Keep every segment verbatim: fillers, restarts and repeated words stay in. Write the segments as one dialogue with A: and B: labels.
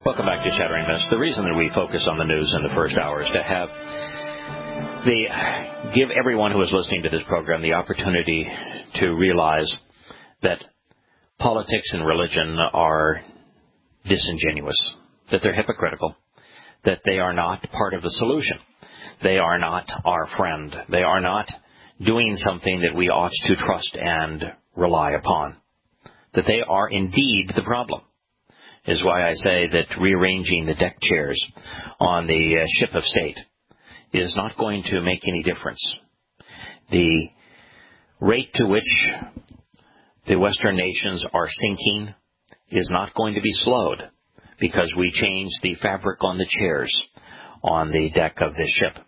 A: Welcome back to Shattering Myths. The reason that we focus on the news in the first hour is to have the give everyone who is listening to this program the opportunity to realize that politics and religion are disingenuous, that they're hypocritical, that they are not part of the solution. They are not our friend. They are not doing something that we ought to trust and rely upon. That they are indeed the problem. Is why I say that rearranging the deck chairs on the uh, ship of state is not going to make any difference. The rate to which the Western nations are sinking is not going to be slowed because we change the fabric on the chairs on the deck of this ship.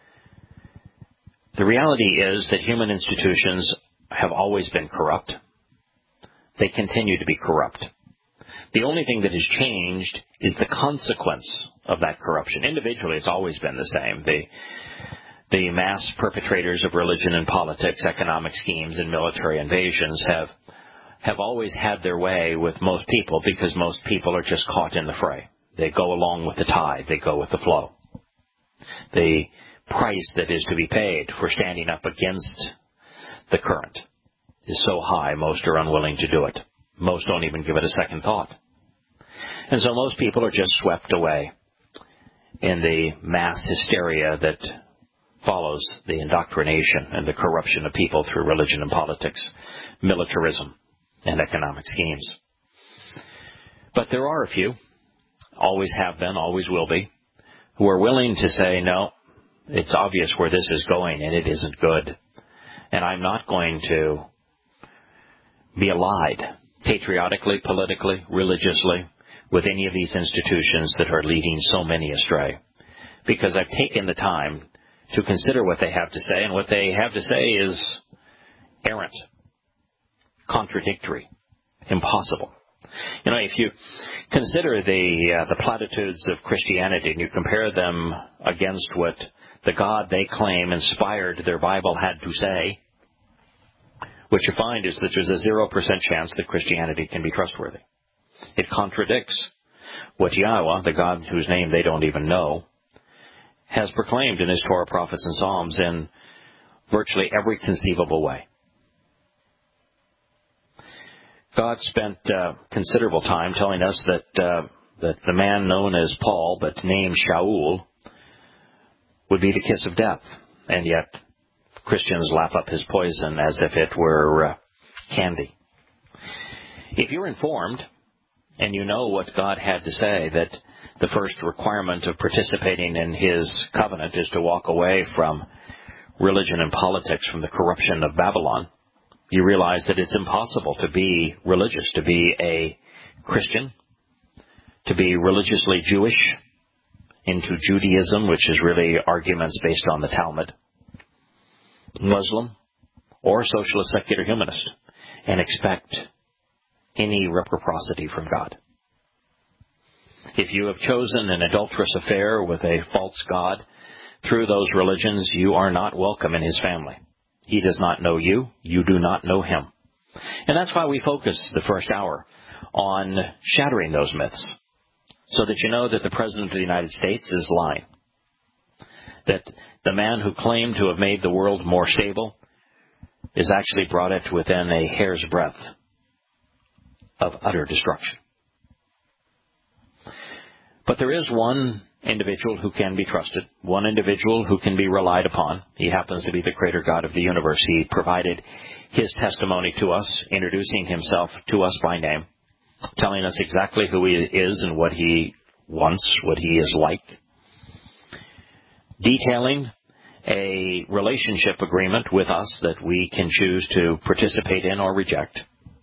A: The reality is that human institutions have always been corrupt. They continue to be corrupt. The only thing that has changed is the consequence of that corruption. Individually, it's always been the same. The, the mass perpetrators of religion and politics, economic schemes, and military invasions have, have always had their way with most people because most people are just caught in the fray. They go along with the tide. They go with the flow. The price that is to be paid for standing up against the current is so high, most are unwilling to do it. Most don't even give it a second thought. And so most people are just swept away in the mass hysteria that follows the indoctrination and the corruption of people through religion and politics, militarism, and economic schemes. But there are a few, always have been, always will be, who are willing to say, no, it's obvious where this is going and it isn't good. And I'm not going to be allied patriotically, politically, religiously, with any of these institutions that are leading so many astray. Because I've taken the time to consider what they have to say, and what they have to say is errant, contradictory, impossible. You know, if you consider the uh, the platitudes of Christianity and you compare them against what the God they claim inspired their Bible had to say, what you find is that there's a zero percent chance that Christianity can be trustworthy. It contradicts what Yahweh, the God whose name they don't even know, has proclaimed in his Torah, prophets, and Psalms in virtually every conceivable way. God spent uh, considerable time telling us that uh, that the man known as Paul, but named Shaul, would be the kiss of death, and yet Christians lap up his poison as if it were uh, candy. If you're informed and you know what God had to say, that the first requirement of participating in his covenant is to walk away from religion and politics, from the corruption of Babylon, you realize that it's impossible to be religious, to be a Christian, to be religiously Jewish into Judaism, which is really arguments based on the Talmud, Muslim, or socialist secular humanist, and expect any reciprocity from God. If you have chosen an adulterous affair with a false god through those religions, you are not welcome in his family. He does not know you. You do not know him. And that's why we focus the first hour on shattering those myths, so that you know that the President of the United States is lying. That the man who claimed to have made the world more stable is actually brought it within a hair's breadth of utter destruction. But there is one individual who can be trusted, one individual who can be relied upon. He happens to be the creator God of the universe. He provided his testimony to us, introducing himself to us by name, telling us exactly who he is and what he wants, what he is like, detailing a relationship agreement with us that we can choose to participate in or reject,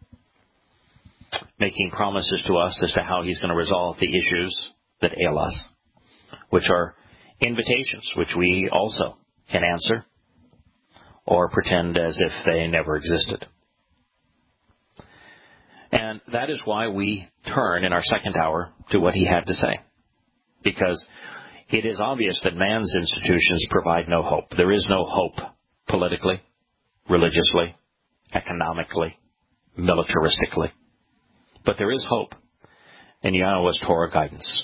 A: making promises to us as to how he's going to resolve the issues that ail us, which are invitations, which we also can answer or pretend as if they never existed. And that is why we turn in our second hour to what he had to say. Because it is obvious that man's institutions provide no hope. There is no hope politically, religiously, economically, militaristically. But there is hope. in Yahweh's Torah guidance.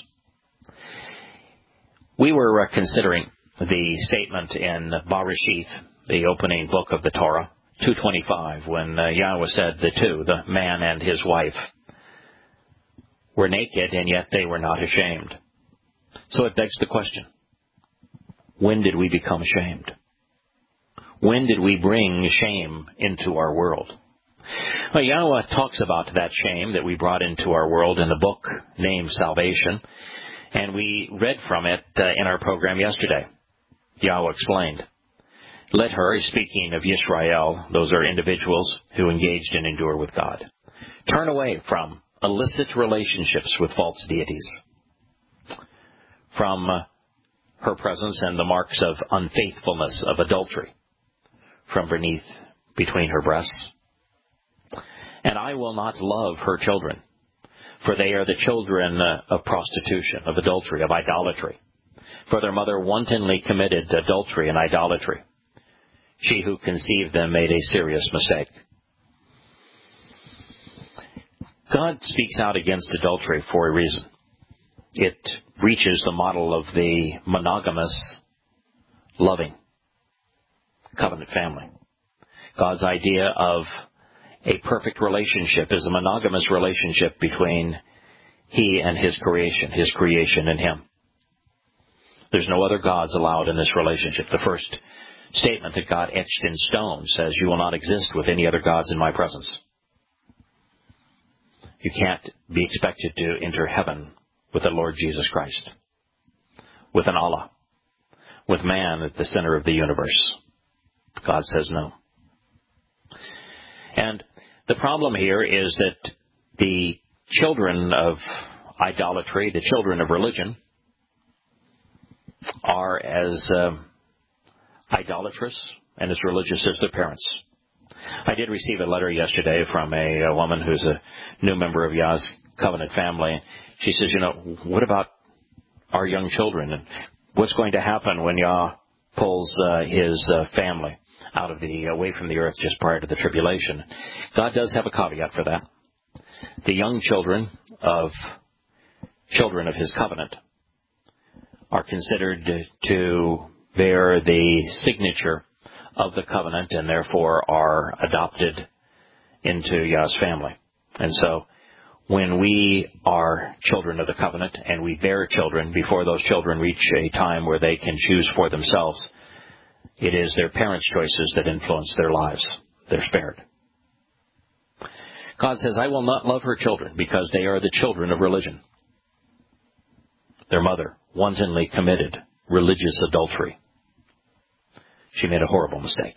A: We were uh, considering the statement in Bereshith, the opening book of the Torah, two twenty-five, when uh, Yahweh said the two, the man and his wife, were naked, and yet they were not ashamed. So it begs the question, when did we become ashamed? When did we bring shame into our world? Well, Yahweh talks about that shame that we brought into our world in the book named Salvation, and we read from it uh, in our program yesterday. Yahweh explained, let her, speaking of Yisrael, those are individuals who engaged and endure with God, turn away from illicit relationships with false deities, from uh, her presence and the marks of unfaithfulness, of adultery, from beneath, between her breasts. And I will not love her children, for they are the children uh, of prostitution, of adultery, of idolatry. For their mother wantonly committed adultery and idolatry. She who conceived them made a serious mistake. God speaks out against adultery for a reason. It breaches the model of the monogamous, loving, covenant family. God's idea of a perfect relationship is a monogamous relationship between He and His creation, His creation and Him. There's no other gods allowed in this relationship. The first statement that God etched in stone says, you will not exist with any other gods in my presence. You can't be expected to enter heaven with the Lord Jesus Christ, with an Allah, with man at the center of the universe. God says no. And the problem here is that the children of idolatry, the children of religion, are as uh, idolatrous and as religious as their parents. I did receive a letter yesterday from a, a woman who's a new member of Yah's covenant family. She says, you know, what about our young children? And what's going to happen when Yah pulls uh, his uh, family out of the, away from the earth just prior to the tribulation? God does have a caveat for that. The young children of children of his covenant are considered to bear the signature of the covenant and therefore are adopted into Yah's family. And so when we are children of the covenant and we bear children, before those children reach a time where they can choose for themselves, it is their parents' choices that influence their lives. They're spared. God says, I will not love her children because they are the children of religion. Their mother wantonly committed religious adultery. She made a horrible mistake.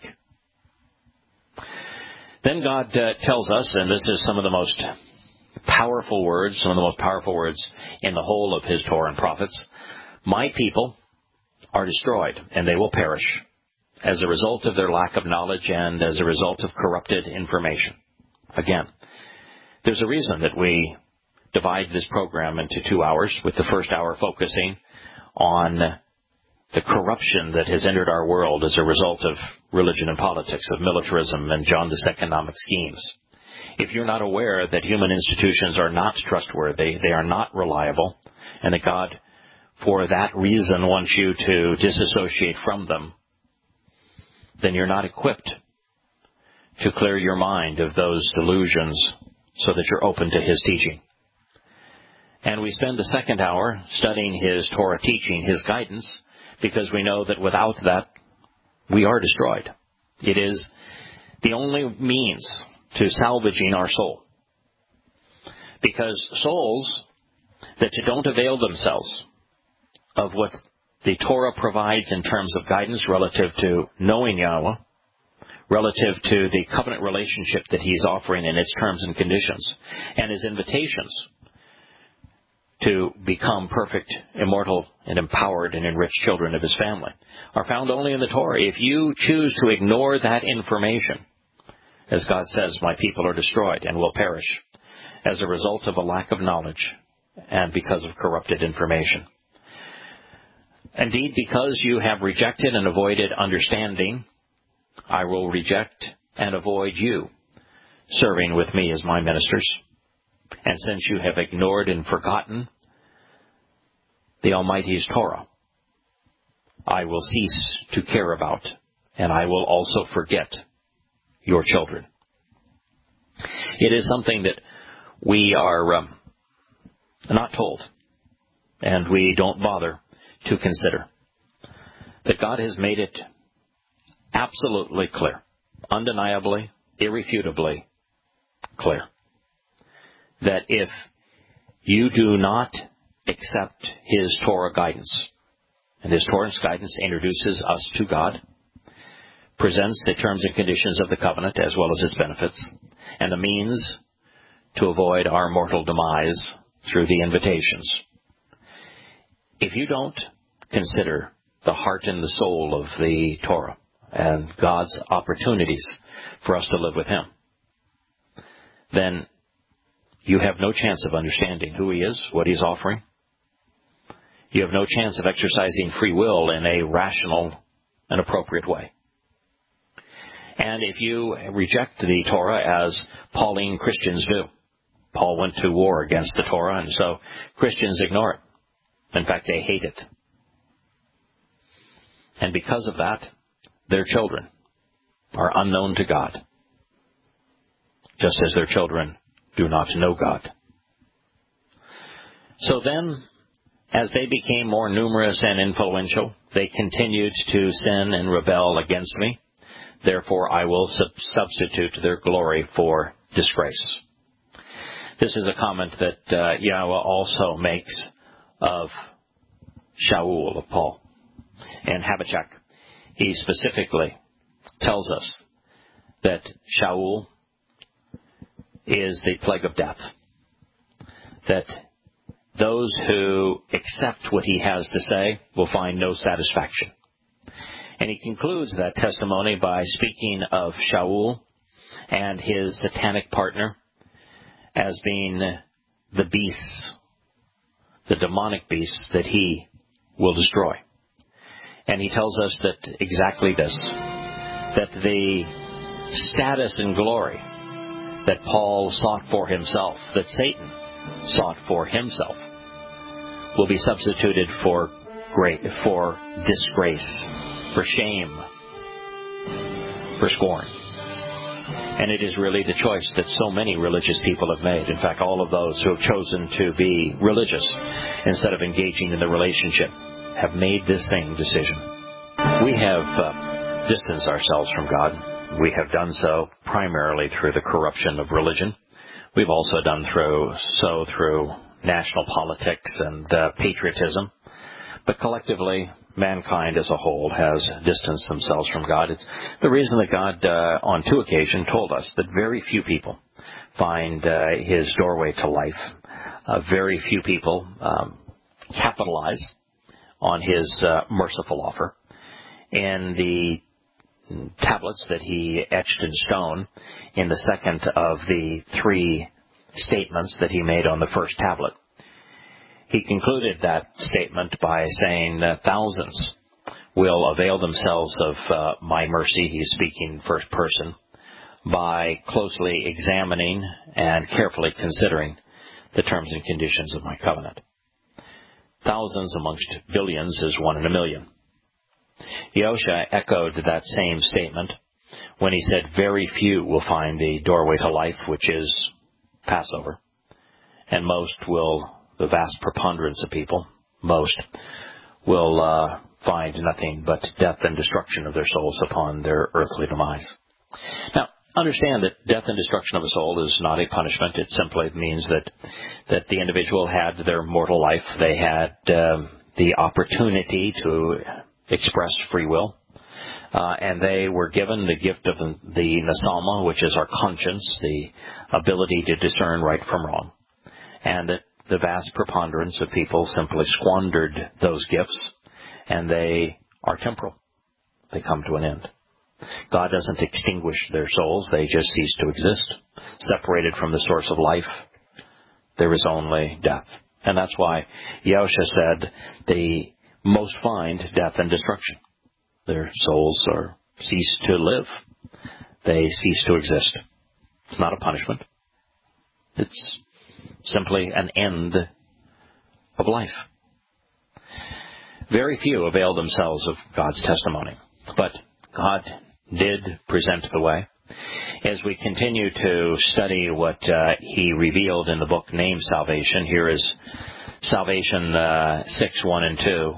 A: Then God uh, tells us, and this is some of the most powerful words, some of the most powerful words in the whole of his Torah and prophets, my people are destroyed and they will perish as a result of their lack of knowledge and as a result of corrupted information. Again, there's a reason that we divide this program into two hours, with the first hour focusing on the corruption that has entered our world as a result of religion and politics, of militarism and jaundiced economic schemes. If you're not aware that human institutions are not trustworthy, they are not reliable, and that God, for that reason, wants you to disassociate from them, then you're not equipped to clear your mind of those delusions so that you're open to his teaching. And we spend the second hour studying his Torah teaching, his guidance, because we know that without that, we are destroyed. It is the only means to salvaging our soul. Because souls that don't avail themselves of what the Torah provides in terms of guidance relative to knowing Yahweh, relative to the covenant relationship that he's offering in its terms and conditions, and his invitations to become perfect, immortal, and empowered and enriched children of his family, are found only in the Torah. If you choose to ignore that information, as God says, my people are destroyed and will perish as a result of a lack of knowledge and because of corrupted information. Indeed, because you have rejected and avoided understanding, I will reject and avoid you serving with me as my ministers. And since you have ignored and forgotten the Almighty's Torah, I will cease to care about, and I will also forget your children. It is something that we are um, not told, and we don't bother to consider. That God has made it absolutely clear, undeniably, irrefutably clear, that if you do not accept His Torah guidance, and His Torah guidance introduces us to God, presents the terms and conditions of the covenant as well as its benefits, and the means to avoid our mortal demise through the invitations. If you don't consider the heart and the soul of the Torah and God's opportunities for us to live with Him, then you have no chance of understanding who He is, what He's offering. You have no chance of exercising free will in a rational and appropriate way. And if you reject the Torah as Pauline Christians do, Paul went to war against the Torah, and so Christians ignore it. In fact, they hate it. And because of that, their children are unknown to God, just as their children do not know God. So then, as they became more numerous and influential, they continued to sin and rebel against me. Therefore, I will sub- substitute their glory for disgrace. This is a comment that uh, Yahweh also makes of Shaul, of Paul. In Habakkuk, he specifically tells us that Shaul is the plague of death. That those who accept what he has to say will find no satisfaction. And he concludes that testimony by speaking of Shaul and his satanic partner as being the beasts, the demonic beasts that he will destroy. And he tells us that exactly this, that the status and glory that Paul sought for himself, that Satan sought for himself, will be substituted for great, for disgrace, for shame, for scorn. And it is really the choice that so many religious people have made. In fact, all of those who have chosen to be religious instead of engaging in the relationship have made this same decision. We have uh, distanced ourselves from God. We have done so primarily through the corruption of religion. We've also done through so through national politics and uh, patriotism. But collectively, mankind as a whole has distanced themselves from God. It's the reason that God, uh, on two occasions, told us that very few people find uh, His doorway to life. Uh, very few people um, capitalize on His uh, merciful offer. In the tablets that He etched in stone, in the second of the three statements that He made on the first tablet, He concluded that statement by saying that thousands will avail themselves of uh, my mercy. He's speaking first person, by closely examining and carefully considering the terms and conditions of my covenant. Thousands amongst billions is one in a million. Yosha echoed that same statement when he said very few will find the doorway to life, which is Passover, and most will, the vast preponderance of people, most, will uh, find nothing but death and destruction of their souls upon their earthly demise. Now, understand that death and destruction of a soul is not a punishment. It simply means that that the individual had their mortal life. They had um, the opportunity to express free will, uh, and they were given the gift of the, the Nasama, which is our conscience, the ability to discern right from wrong, and that the vast preponderance of people simply squandered those gifts, and they are temporal. They come to an end. God doesn't extinguish their souls. They just cease to exist. Separated from the source of life, there is only death. And that's why Yahusha said they most find death and destruction. Their souls are cease to live. They cease to exist. It's not a punishment. It's simply an end of life. Very few avail themselves of God's testimony, but God did present the way. As we continue to study what uh, he revealed in the book named Salvation, here is Salvation uh, six, one and two.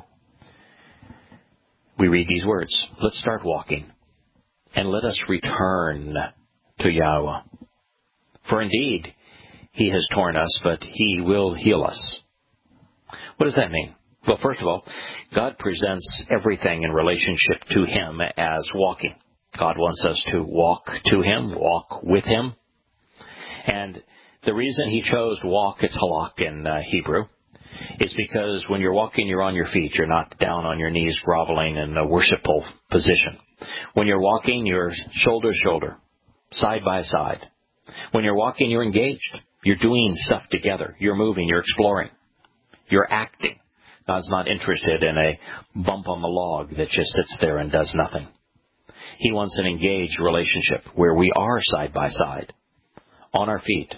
A: We read these words, let's start walking, and let us return to Yahweh. For indeed, he has torn us, but he will heal us. What does that mean? Well, first of all, God presents everything in relationship to him as walking. God wants us to walk to him, walk with him. And the reason he chose walk, it's halak in uh, Hebrew, is because when you're walking, you're on your feet. You're not down on your knees groveling in a worshipful position. When you're walking, you're shoulder to shoulder, side by side. When you're walking, you're engaged. You're doing stuff together. You're moving. You're exploring. You're acting. God's not interested in a bump on the log that just sits there and does nothing. He wants an engaged relationship where we are side by side, on our feet.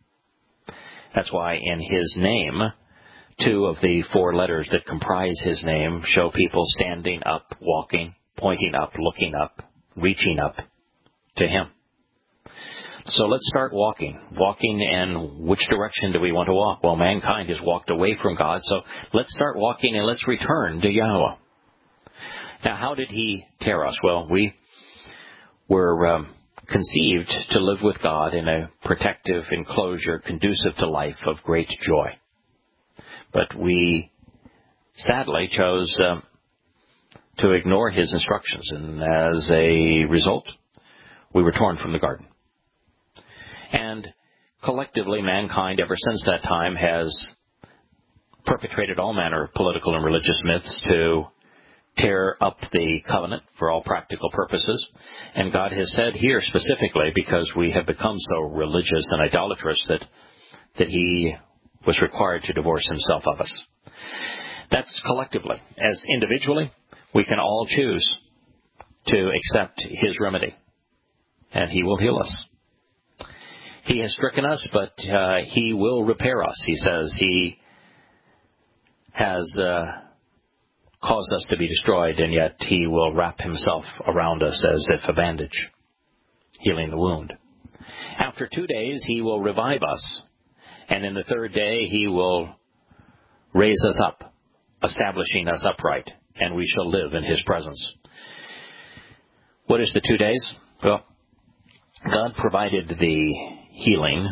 A: That's why in his name, two of the four letters that comprise his name show people standing up, walking, pointing up, looking up, reaching up to him. So let's start walking. Walking, and which direction do we want to walk? Well, mankind has walked away from God, so let's start walking and let's return to Yahweh. Now, how did he tear us? Well, we were um, conceived to live with God in a protective enclosure conducive to life of great joy. But we sadly chose um, to ignore his instructions, and as a result, we were torn from the garden. And collectively, mankind, ever since that time, has perpetrated all manner of political and religious myths to tear up the covenant for all practical purposes. And God has said here specifically, because we have become so religious and idolatrous, that, that he was required to divorce himself of us. That's collectively. As individually, we can all choose to accept his remedy, and he will heal us. He has stricken us, but uh, he will repair us. He says he has uh, caused us to be destroyed, and yet he will wrap himself around us as if a bandage, healing the wound. After two days, he will revive us, and in the third day, he will raise us up, establishing us upright, and we shall live in his presence. What is the two days? Well, God provided the healing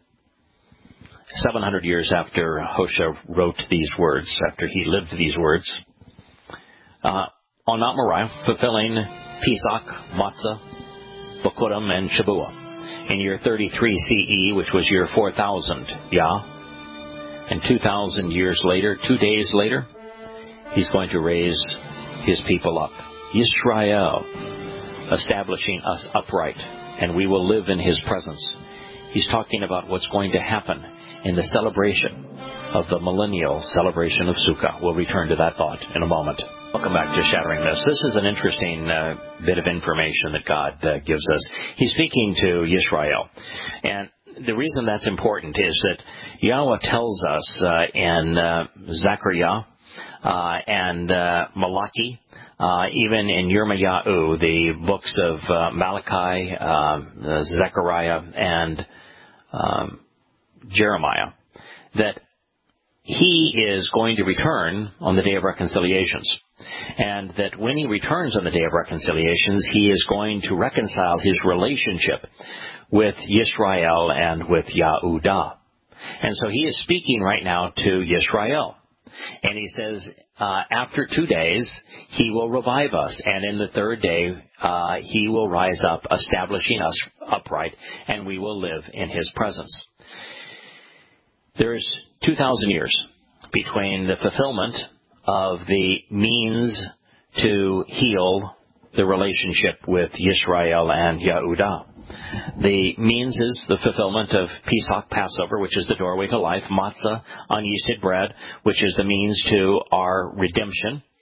A: seven hundred years after Hosea wrote these words, after he lived these words, uh, on Mount Moriah, fulfilling Pesach, Matzah, Bokurim, and Shabuah. In year thirty-three C E, which was year four thousand, Yah, and two thousand years later, two days later, he's going to raise his people up. Yisrael, establishing us upright, and we will live in his presence. He's talking about what's going to happen in the celebration of the millennial celebration of Sukkah. We'll return to that thought in a moment. Welcome back to Shattering Myths. This is an interesting uh, bit of information that God uh, gives us. He's speaking to Yisrael. And the reason that's important is that Yahweh tells us uh, in uh, Zechariah uh, and uh, Malachi, Uh, even in Yirmiyahu, the books of uh, Malachi, uh, Zechariah, and um, Jeremiah, that he is going to return on the Day of Reconciliations. And that when he returns on the Day of Reconciliations, he is going to reconcile his relationship with Yisrael and with Yahudah. And so he is speaking right now to Yisrael. And he says, uh, after two days, he will revive us. And in the third day, uh, he will rise up, establishing us upright, and we will live in his presence. There's two thousand years between the fulfillment of the means to heal the relationship with Yisrael and Yahudah. The means is the fulfillment of Pesach, Passover, which is the doorway to life. Matzah, unyeasted bread, which is the means to our redemption.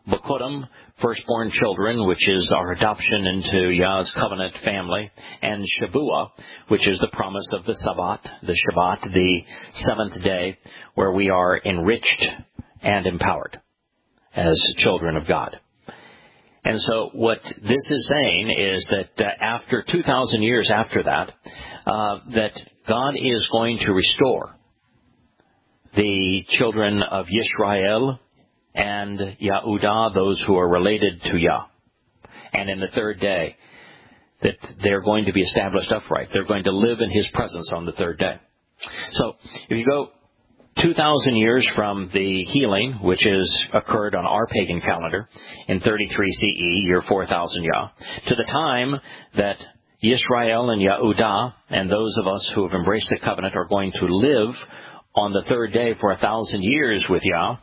A: Bochurim, firstborn children, which is our adoption into Yah's covenant family, and Shabuah, which is the promise of the Sabbath, the Shabbat, the seventh day, where we are enriched and empowered as children of God. And so what this is saying is that uh, after two thousand years after that, uh, that God is going to restore the children of Yisrael and Yahudah, those who are related to Yah. And in the third day, that they're going to be established upright. They're going to live in His presence on the third day. So if you go two thousand years from the healing, which has occurred on our pagan calendar in thirty-three C E, year four thousand Yah, to the time that Yisrael and Yahudah and those of us who have embraced the covenant are going to live on the third day for a thousand years with Yah,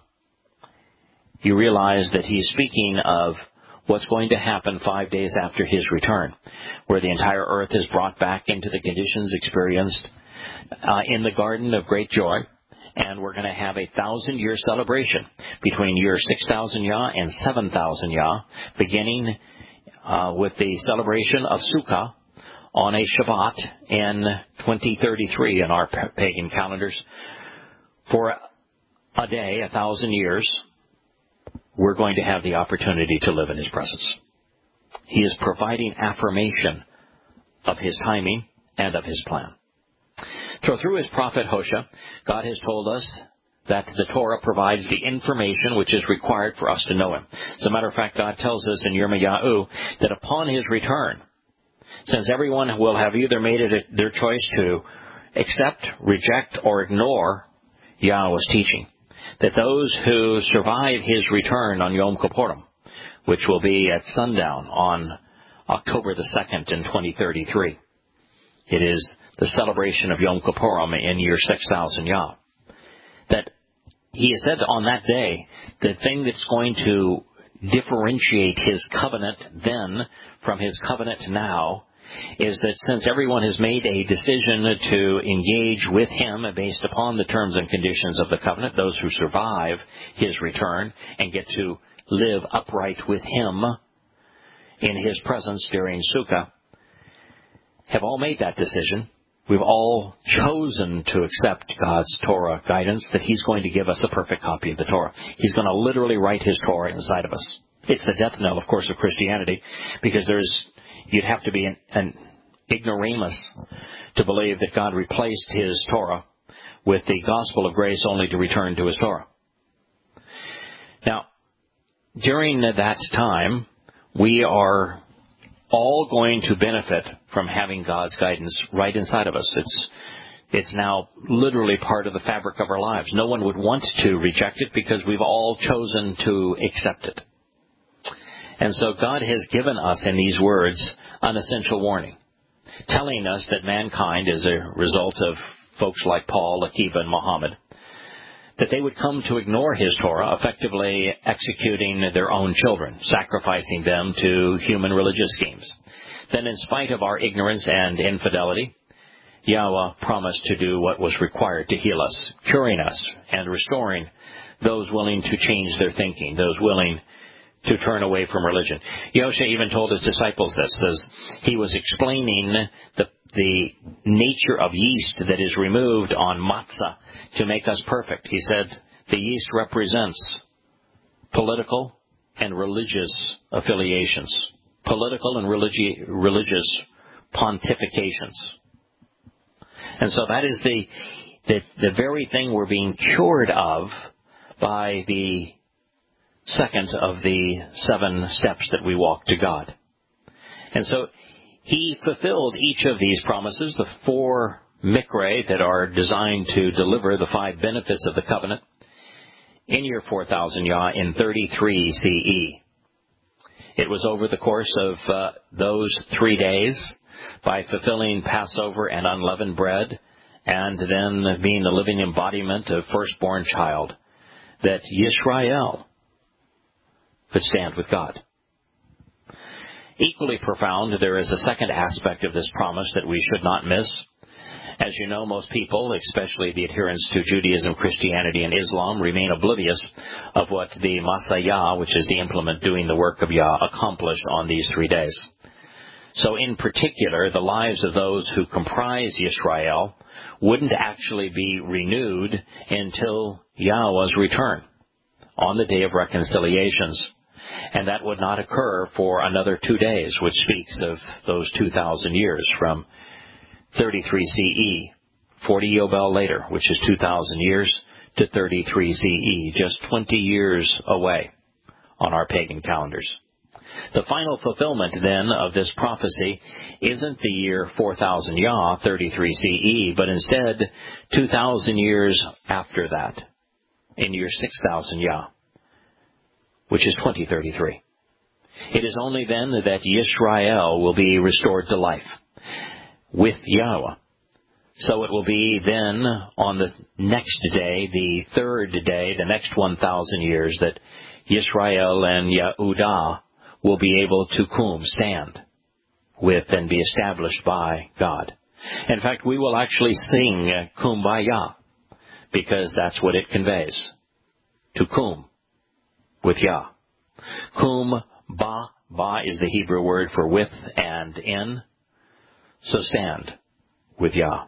A: you realize that He's speaking of what's going to happen five days after His return, where the entire earth is brought back into the conditions experienced uh, in the garden of great joy. And we're going to have a thousand-year celebration between year six thousand Yah and seven thousand Yah, beginning uh, with the celebration of Sukkah on a Shabbat in twenty thirty-three in our pagan calendars. For a day, a thousand years, we're going to have the opportunity to live in His presence. He is providing affirmation of His timing and of His plan. So through His prophet Hosea, God has told us that the Torah provides the information which is required for us to know Him. As a matter of fact, God tells us in Yirmiyahu that upon His return, since everyone will have either made it their choice to accept, reject, or ignore Yahweh's teaching, that those who survive His return on Yom Kippurim, which will be at sundown on October the second in twenty thirty-three, it is the celebration of Yom Kippurim in year six thousand Yah, that He has said on that day, the thing that's going to differentiate His covenant then from His covenant now is that since everyone has made a decision to engage with Him based upon the terms and conditions of the covenant, those who survive His return and get to live upright with Him in His presence during Sukkah, have all made that decision. We've all chosen to accept God's Torah guidance, that He's going to give us a perfect copy of the Torah. He's going to literally write His Torah inside of us. It's the death knell, of course, of Christianity, because there's, you'd have to be an, an ignoramus to believe that God replaced His Torah with the gospel of grace only to return to His Torah. Now, during that time, we are all going to benefit from having God's guidance right inside of us. It's it's now literally part of the fabric of our lives. No one would want to reject it because we've all chosen to accept it. And so God has given us in these words an essential warning, telling us that mankind, as a result of folks like Paul, Akiba, and Muhammad, that they would come to ignore His Torah, effectively executing their own children, sacrificing them to human religious schemes. Then in spite of our ignorance and infidelity, Yahweh promised to do what was required to heal us, curing us and restoring those willing to change their thinking, those willing to turn away from religion. Yosha even told his disciples this, as he was explaining the the nature of yeast that is removed on matzah to make us perfect. He said the yeast represents political and religious affiliations, political and religi- religious pontifications. And so that is the, the the very thing we're being cured of by the second of the seven steps that we walk to God. And so He fulfilled each of these promises, the four mikre that are designed to deliver the five benefits of the covenant, in year four thousand Yah in thirty-three C E. It was over the course of uh, those three days, by fulfilling Passover and unleavened bread, and then being the living embodiment of firstborn child, that Yisrael could stand with God. Equally profound, there is a second aspect of this promise that we should not miss, As you know, most people, especially the adherents to Judaism, Christianity, and Islam, remain oblivious of what the Masayah, which is the implement doing the work of Yah, accomplished on these three days. So in particular, the lives of those who comprise Yisrael wouldn't actually be renewed until Yahweh's return on the day of reconciliations. And that would not occur for another two days, which speaks of those two thousand years from thirty-three C E, forty Yobel later, which is two thousand years, to thirty-three C E, just twenty years away on our pagan calendars. The final fulfillment, then, of this prophecy isn't the year four thousand Yah, thirty-three C E, but instead two thousand years after that, in year six thousand Yah, which is twenty thirty-three. It is only then that Yisrael will be restored to life with Yahweh. So it will be then on the next day, the third day, the next one thousand years, that Yisrael and Yehudah will be able to kum, stand with and be established by God. In fact, we will actually sing Kumbaya, because that's what it conveys, to kum with Yah. Kum ba, ba is the Hebrew word for with and in, so stand with Yah.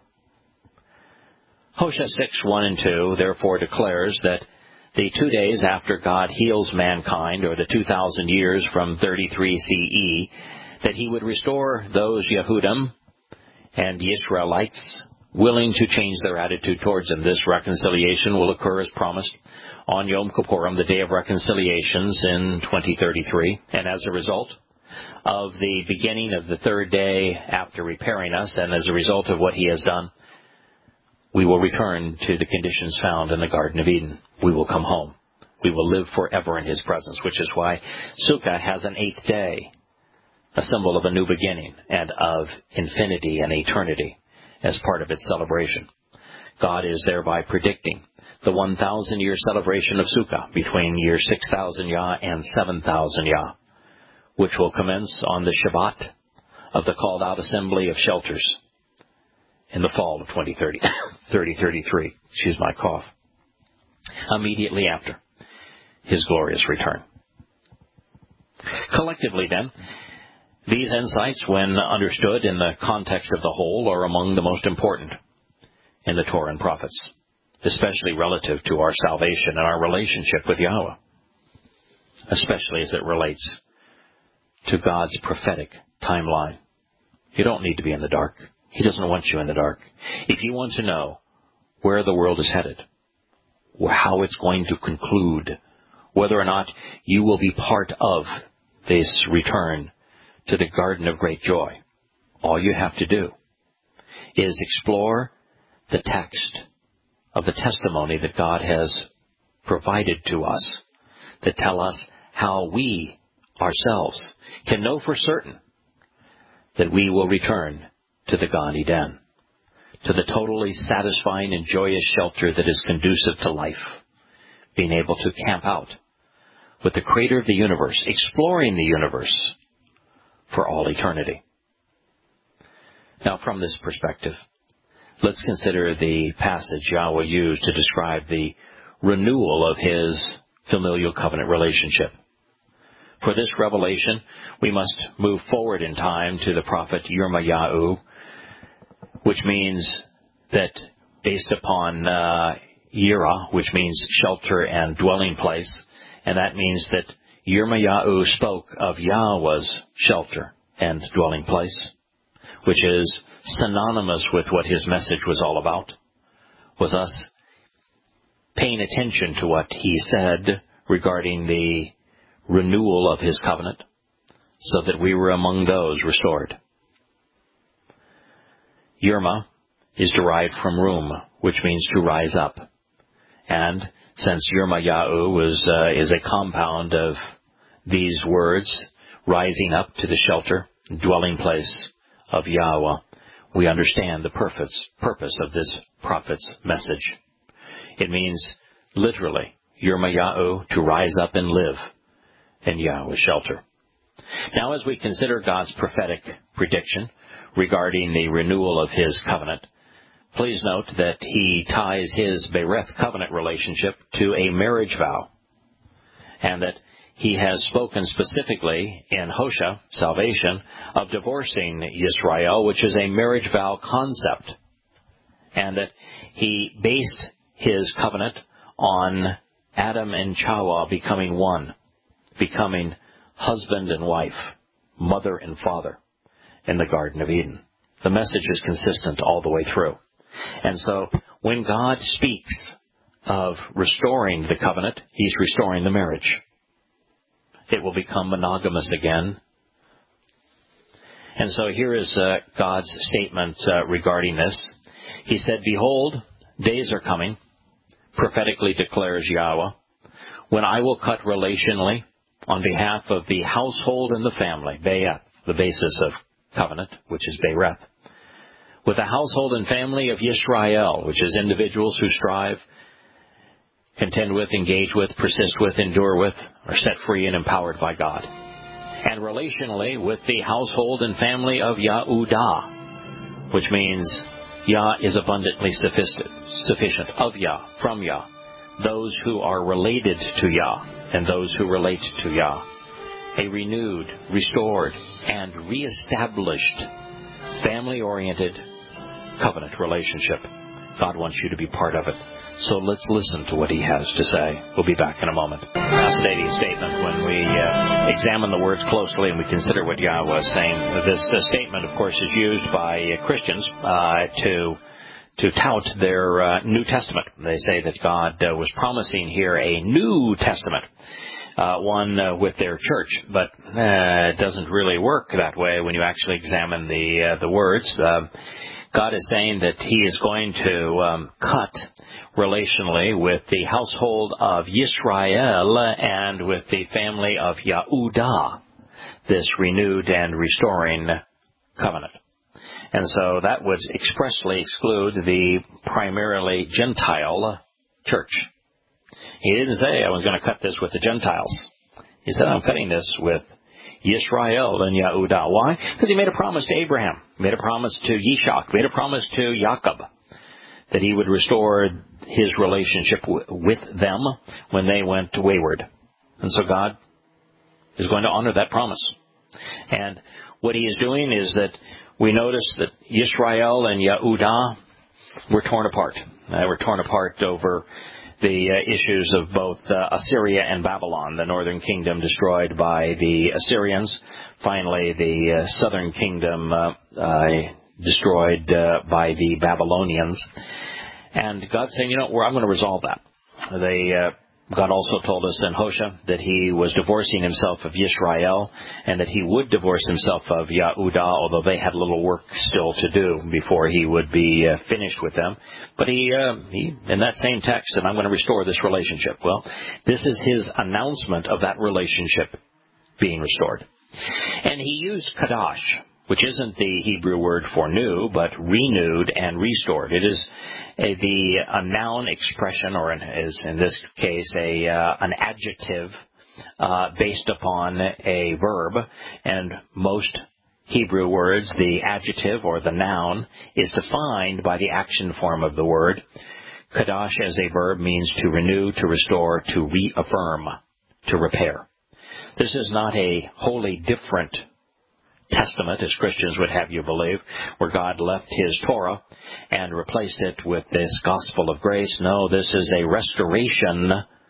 A: Hosea six, one and two therefore declares that the two days after God heals mankind, or the two thousand years from thirty-three C E, that he would restore those Yehudim and the Israelites willing to change their attitude towards him. This reconciliation will occur as promised on Yom Kippurim, the day of reconciliations in twenty thirty-three. And as a result of the beginning of the third day after repairing us, and as a result of what he has done, we will return to the conditions found in the Garden of Eden. We will come home. We will live forever in his presence, which is why Sukkah has an eighth day, a symbol of a new beginning and of infinity and eternity as part of its celebration. God is thereby predicting the one thousand year celebration of Sukkah between year six thousand Yah and seven thousand Yah, which will commence on the Shabbat of the called out assembly of shelters in the fall of twenty thirty, thirty thirty-three, excuse my cough, immediately after his glorious return. Collectively, then, these insights, when understood in the context of the whole, are among the most important in the Torah and prophets, especially relative to our salvation and our relationship with Yahweh, especially as it relates to God's prophetic timeline. You don't need to be in the dark. He doesn't want you in the dark. If you want to know where the world is headed, how it's going to conclude, whether or not you will be part of this return to the garden of great joy, all you have to do is explore the text of the testimony that God has provided to us that tell us how we ourselves can know for certain that we will return to the Gan Eden, to the totally satisfying and joyous shelter that is conducive to life, being able to camp out with the Creator of the universe, exploring the universe for all eternity. Now, from this perspective, let's consider the passage Yahweh used to describe the renewal of his familial covenant relationship. For this revelation, we must move forward in time to the prophet Yirmiyahu, which means that based upon uh, Yira, which means shelter and dwelling place, and that means that Yirmiyahu spoke of Yahweh's shelter and dwelling place, which is synonymous with what his message was all about, was us paying attention to what he said regarding the renewal of his covenant, so that we were among those restored. Yirma is derived from rum, which means to rise up. And since Yirmiyahu was, uh, is a compound of these words, rising up to the shelter, dwelling place of Yahweh, we understand the purpose, purpose of this prophet's message. It means, literally, Yirmiyahu, to rise up and live in Yahweh's shelter. Now, as we consider God's prophetic prediction regarding the renewal of his covenant, please note that he ties his Bereth covenant relationship to a marriage vow, and that he has spoken specifically in Hosea, salvation, of divorcing Yisrael, which is a marriage vow concept, and that he based his covenant on Adam and Chawah becoming one, becoming husband and wife, mother and father in the Garden of Eden. The message is consistent all the way through. And so when God speaks of restoring the covenant, he's restoring the marriage. It will become monogamous again. And so here is uh, God's statement uh, regarding this. He said, "Behold, days are coming," prophetically declares Yahweh, "when I will cut relationally on behalf of the household and the family," Be'eth, the basis of covenant, which is Bereth, "with the household and family of Yisrael," which is individuals who strive, contend with, engage with, persist with, endure with, are set free and empowered by God. And relationally with the household and family of Yahudah, which means Yah is abundantly sufficient, of Yah, from Yah, those who are related to Yah and those who relate to Yah. A renewed, restored, and reestablished family-oriented covenant relationship. God wants you to be part of it. So let's listen to what he has to say. We'll be back in a moment. Fascinating statement when we uh, examine the words closely and we consider what Yahweh is saying. This uh, statement, of course, is used by uh, Christians uh, to to tout their uh, New Testament. They say that God uh, was promising here a New Testament, uh, one uh, with their church, but uh, it doesn't really work that way when you actually examine the uh, the words. Uh, God is saying that he is going to um, cut relationally with the household of Yisrael and with the family of Yahudah, this renewed and restoring covenant. And so that would expressly exclude the primarily Gentile church. He didn't say, "I was going to cut this with the Gentiles." He said, "I'm cutting this with Yisrael and Yahudah." Why? Because he made a promise to Abraham, made a promise to Yishak, made a promise to Jacob that he would restore his relationship w- with them when they went wayward. And so God is going to honor that promise. And what he is doing is that we notice that Yisrael and Yahudah were torn apart. They were torn apart over the uh, issues of both uh, Assyria and Babylon, the northern kingdom destroyed by the Assyrians, finally the uh, southern kingdom uh, uh, destroyed uh, by the Babylonians. And God's saying, you know, I'm going to resolve that. They, uh, God also told us in Hosea that he was divorcing himself of Yisrael and that he would divorce himself of Yahudah, although they had a little work still to do before he would be uh, finished with them. But he, uh, he, in that same text, said, I'm going to restore this relationship. Well, this is his announcement of that relationship being restored. And he used Kadash, which isn't the Hebrew word for new, but renewed and restored. It is a, the a noun expression, or in, is in this case a uh, an adjective uh, based upon a verb. And most Hebrew words, the adjective or the noun is defined by the action form of the word. Kadash as a verb means to renew, to restore, to reaffirm, to repair. This is not a wholly different Testament, as Christians would have you believe, where God left his Torah and replaced it with this gospel of grace. No, this is a restoration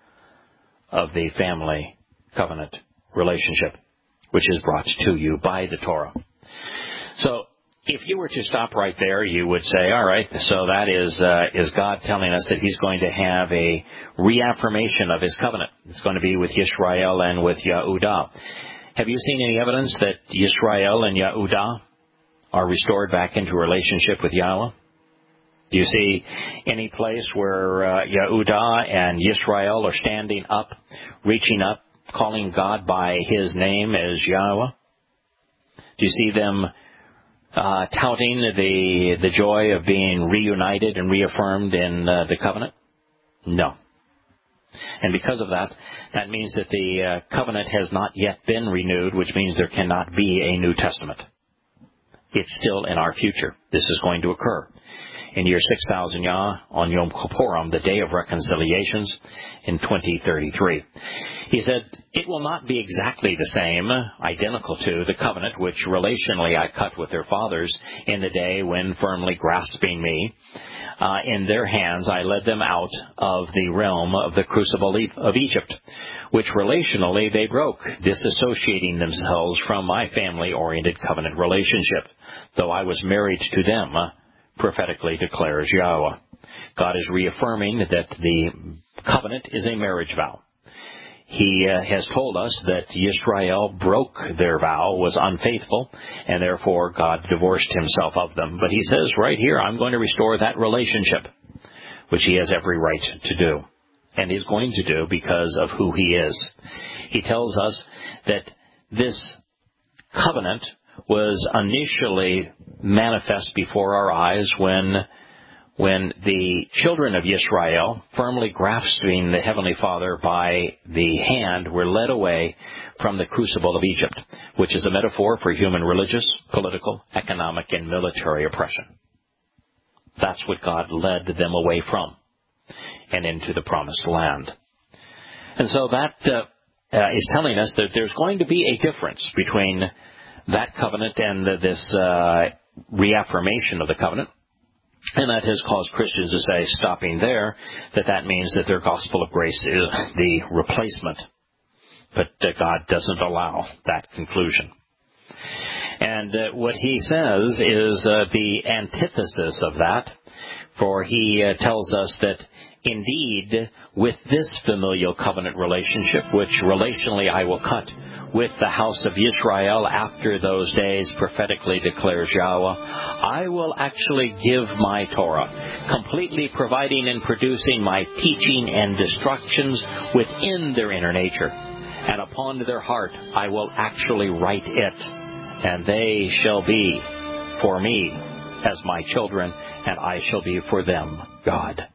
A: of the family covenant relationship, which is brought to you by the Torah. So, if you were to stop right there, you would say, all right, so that is uh, is God telling us that he's going to have a reaffirmation of his covenant. It's going to be with Yisrael and with Yahudah. Have you seen any evidence that Yisrael and Yahudah are restored back into a relationship with Yahweh? Do you see any place where uh, Yahudah and Yisrael are standing up, reaching up, calling God by his name as Yahweh? Do you see them uh, touting the the joy of being reunited and reaffirmed in uh, the covenant? No. And because of that, that means that the uh, covenant has not yet been renewed, which means there cannot be a New Testament. It's still in our future. This is going to occur. in year six thousand Yah on Yom Kippurim, the Day of Reconciliations, in twenty thirty-three. He said, "It will not be exactly the same, identical to the covenant which relationally I cut with their fathers in the day when, firmly grasping me, uh, in their hands I led them out of the realm of the crucible of Egypt, which relationally they broke, disassociating themselves from my family-oriented covenant relationship, though I was married to them, prophetically declares Yahweh." God is reaffirming that the covenant is a marriage vow. He uh, has told us that Yisrael broke their vow, was unfaithful, and therefore God divorced himself of them. But he says right here, I'm going to restore that relationship, which he has every right to do, and he's going to do because of who he is. He tells us that this covenant was initially manifest before our eyes when when the children of Yisrael, firmly grasping the Heavenly Father by the hand, were led away from the crucible of Egypt, which is a metaphor for human religious, political, economic, and military oppression. That's what God led them away from and into the promised land. And so that uh, uh, is telling us that there's going to be a difference between that covenant and uh, this uh, reaffirmation of the covenant. And that has caused Christians to say, stopping there, that that means that their gospel of grace is the replacement. But uh, God doesn't allow that conclusion. And uh, what he says is uh, the antithesis of that, for he uh, tells us that indeed, with this familial covenant relationship, which relationally I will cut with the house of Israel after those days, prophetically declares Yahweh, I will actually give my Torah, completely providing and producing my teaching and instructions within their inner nature. And upon their heart I will actually write it, and they shall be for me as my children, and I shall be for them God.